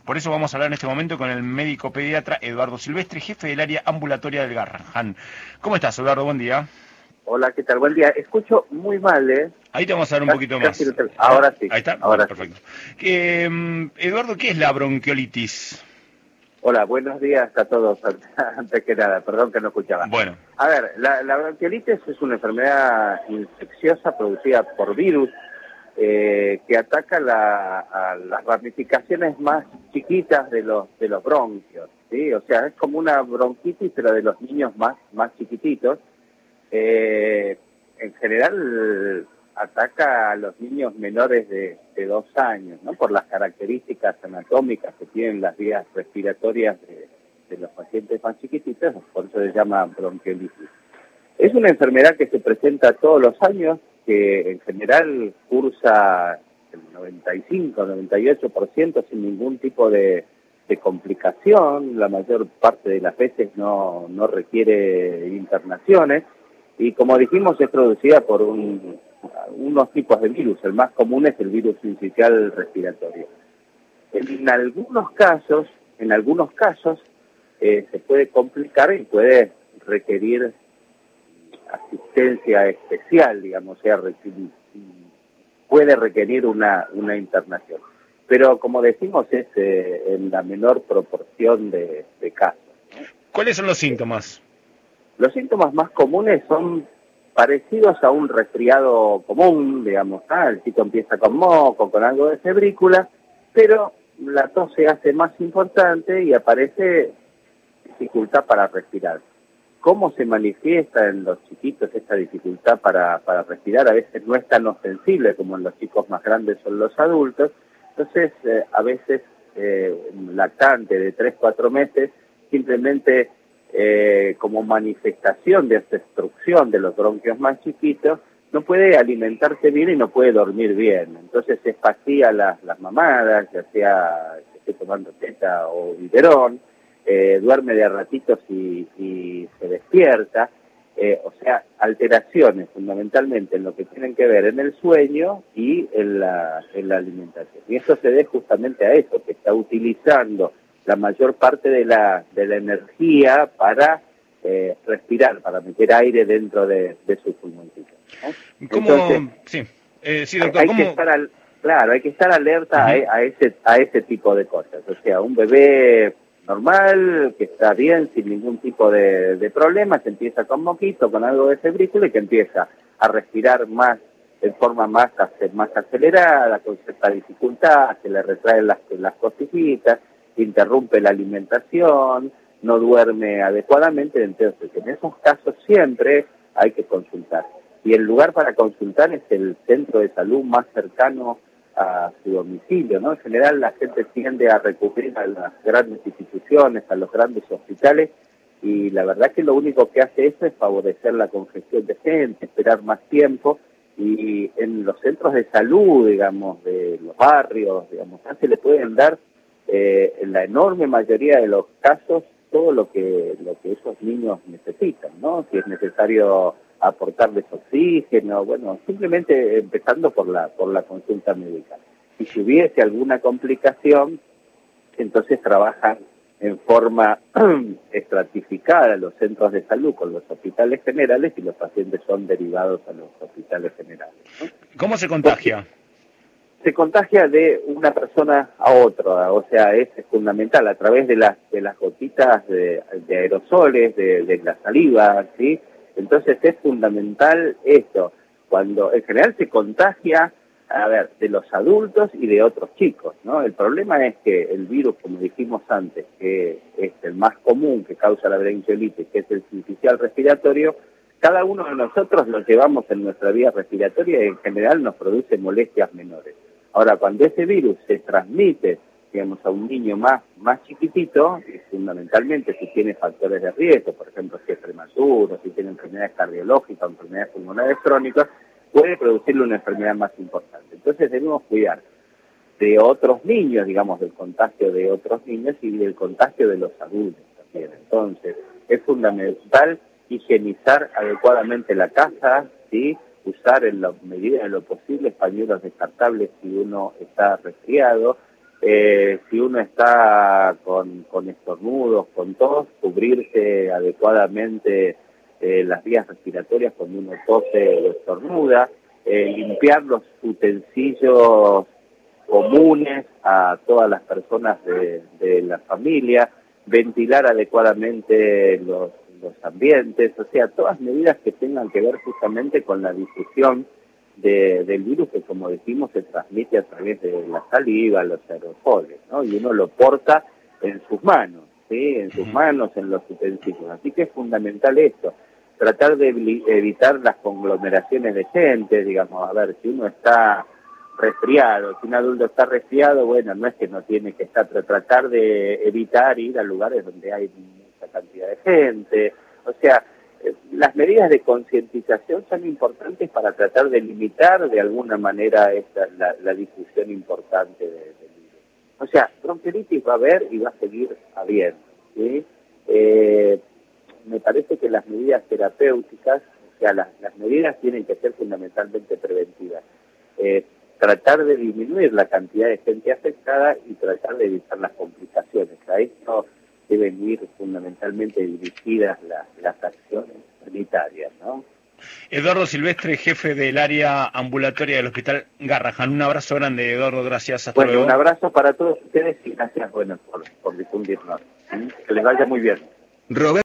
Por eso vamos a hablar en este momento con el médico pediatra Eduardo Silvestre, jefe del área ambulatoria del Garrahan. ¿Cómo estás, Eduardo? Buen día. Hola, ¿qué tal? Buen día. Escucho muy mal, ¿eh? Ahí te vamos a dar un poquito más. Ahora sí. Ahí está. Ahora Bueno, sí. perfecto. Eduardo, ¿qué es la bronquiolitis? Hola, buenos días a todos. Antes que nada, perdón que no escuchaba. Bueno. A ver, la bronquiolitis es una enfermedad infecciosa producida por virus que ataca a las ramificaciones más chiquitas de los bronquios, ¿sí? O sea, es como una bronquitis, pero de los niños más chiquititos. En general ataca a los niños menores de 2 años, ¿no? Por las características anatómicas que tienen las vías respiratorias de los pacientes más chiquititos, por eso se llama bronquiolitis. Es una enfermedad que se presenta todos los años, que en general cursa el 95-98% sin ningún tipo de complicación. La mayor parte de las veces no requiere internaciones. Y como dijimos, es producida por unos tipos de virus. El más común es el virus sincicial respiratorio. En algunos casos se puede complicar y puede requerir asistencia especial, digamos, o sea, puede requerir una internación. Pero como decimos, es en la menor proporción de casos, ¿no? ¿Cuáles son los síntomas? Los síntomas más comunes son parecidos a un resfriado común, digamos, el chico empieza con moco, con algo de febrícula, pero la tos se hace más importante y aparece dificultad para respirar. ¿Cómo se manifiesta en los chiquitos esta dificultad para respirar? A veces no es tan ostensible como en los chicos más grandes o en los adultos. Entonces, a veces un lactante de 3-4 meses simplemente como manifestación de esta obstrucción de los bronquios más chiquitos, no puede alimentarse bien y no puede dormir bien. Entonces se espacía las mamadas, ya sea que esté tomando teta o biberón, duerme de a ratitos y se despierta. O sea, alteraciones fundamentalmente en lo que tienen que ver en el sueño y en la alimentación. Y eso se debe justamente a eso, que está utilizando la mayor parte de la energía para respirar, para meter aire dentro de sus pulmoncitos, ¿no? ¿Cómo? Entonces, sí, doctor, hay ¿cómo? que estar hay que estar alerta a ese tipo de cosas. O sea, un bebé normal, que está bien, sin ningún tipo de problemas, empieza con moquito, con algo de febrícula y que empieza a respirar más de forma más acelerada, con cierta dificultad, se le retraen las costillitas, interrumpe la alimentación, no duerme adecuadamente. Entonces, en esos casos siempre hay que consultar. Y el lugar para consultar es el centro de salud más cercano a su domicilio, ¿no? En general la gente tiende a recurrir a las grandes instituciones, a los grandes hospitales, y la verdad que lo único que hace eso es favorecer la congestión de gente, esperar más tiempo, y en los centros de salud, digamos, de los barrios, digamos, se le pueden dar en la enorme mayoría de los casos todo lo que esos niños necesitan, ¿no? Si es necesario aportarles oxígeno, bueno, simplemente empezando por la consulta médica. Y si hubiese alguna complicación, entonces trabajan en forma estratificada los centros de salud con los hospitales generales y los pacientes son derivados a los hospitales generales, ¿no? ¿Cómo se contagia? Se contagia de una persona a otra, o sea, es fundamental a través de las gotitas de aerosoles, de la saliva, ¿sí? Entonces es fundamental esto, cuando en general se contagia, de los adultos y de otros chicos, ¿no? El problema es que el virus, como dijimos antes, que es el más común que causa la bronquiolitis, que es el sincicial respiratorio, cada uno de nosotros lo llevamos en nuestra vía respiratoria y en general nos produce molestias menores. Ahora, cuando ese virus se transmite, digamos, a un niño más chiquitito, y fundamentalmente si tiene factores de riesgo, por ejemplo, si es prematuro, si tiene enfermedades cardiológicas, enfermedades pulmonares crónicas, puede producirle una enfermedad más importante. Entonces debemos cuidar de otros niños, digamos, del contagio de otros niños y del contagio de los adultos también. Entonces, es fundamental higienizar adecuadamente la casa, ¿sí? Usar en la medida de lo posible pañuelos descartables si uno está resfriado, Si uno está con estornudos, con tos, cubrirse adecuadamente las vías respiratorias cuando uno tose o estornuda, limpiar los utensilios comunes a todas las personas de la familia, ventilar adecuadamente los ambientes, o sea, todas medidas que tengan que ver justamente con la difusión del virus que, como decimos, se transmite a través de la saliva, los aerosoles, ¿no? Y uno lo porta en sus manos, ¿sí? En sus manos, en los utensilios. Así que es fundamental esto, tratar de evitar las conglomeraciones de gente, digamos, a ver, si uno está resfriado, si un adulto está resfriado, bueno, no es que no tiene que estar, pero tratar de evitar ir a lugares donde hay mucha cantidad de gente, o sea, las medidas de concientización son importantes para tratar de limitar de alguna manera la difusión importante del virus. O sea, bronquiolitis va a haber y va a seguir habiendo, ¿sí? Me parece que las medidas terapéuticas, o sea, las medidas tienen que ser fundamentalmente preventivas. Tratar de disminuir la cantidad de gente afectada y tratar de evitar las complicaciones. A esto deben ir fundamentalmente dirigidas las acciones sanitarias, ¿no? Eduardo Silvestre, jefe del área ambulatoria del Hospital Garrahan. Un abrazo grande, Eduardo, gracias. Hasta luego. Un abrazo para todos ustedes y gracias, por difundirnos. Que les vaya muy bien.